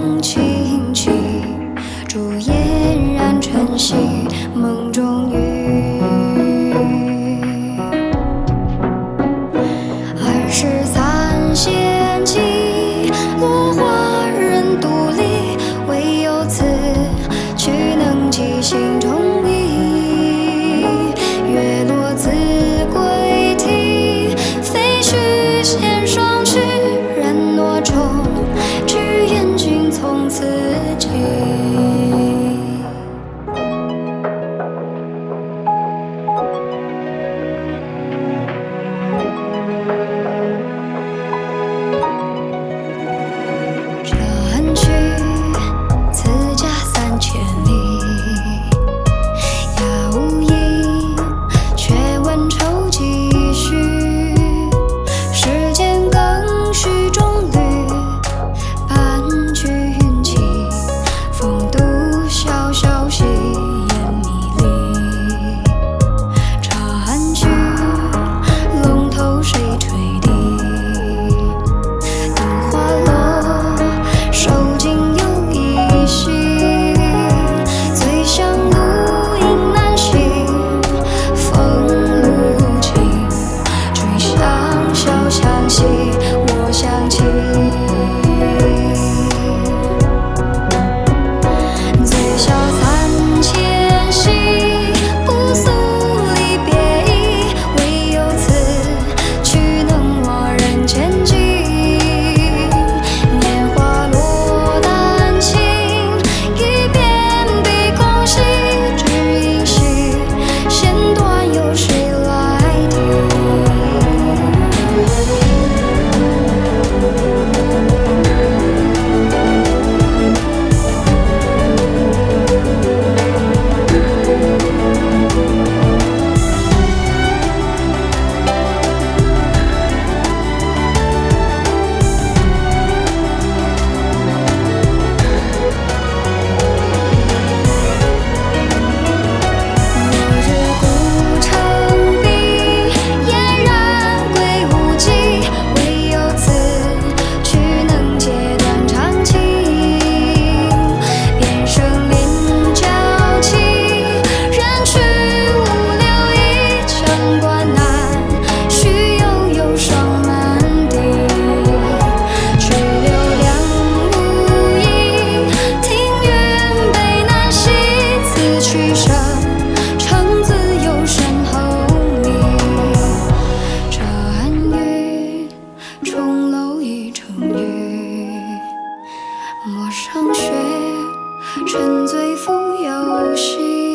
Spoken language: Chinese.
风轻起，烛嫣然晨曦，梦中雨。23献祭，落花人独立，唯有此曲能寄心中意。月落子规啼，废墟弦双曲，人诺中，只愿君从此记。这曲此家3000里，杳无影，却闻愁几许。世间更须中侣，伴君云起，风度潇潇兮烟迷离。这曲龙头谁吹笛？灯花落，手尽又一夕。醉乡路影难行，风露尽，君相笑相惜，我相亲。醉笑3000夕，不诉离别意，唯有此曲能忘人间际。年华落丹青，一遍笔空隙，只因惜弦断有谁来听？落日孤城闭，嫣然归无际，唯有此曲能截断长情。遍生临交期，人去无留意，城关难，须悠霜满地。去留两无影，庭院北南西，此曲声程自有身后觅。这暗语，重楼已成雨，陌上雪，沉醉复游兮。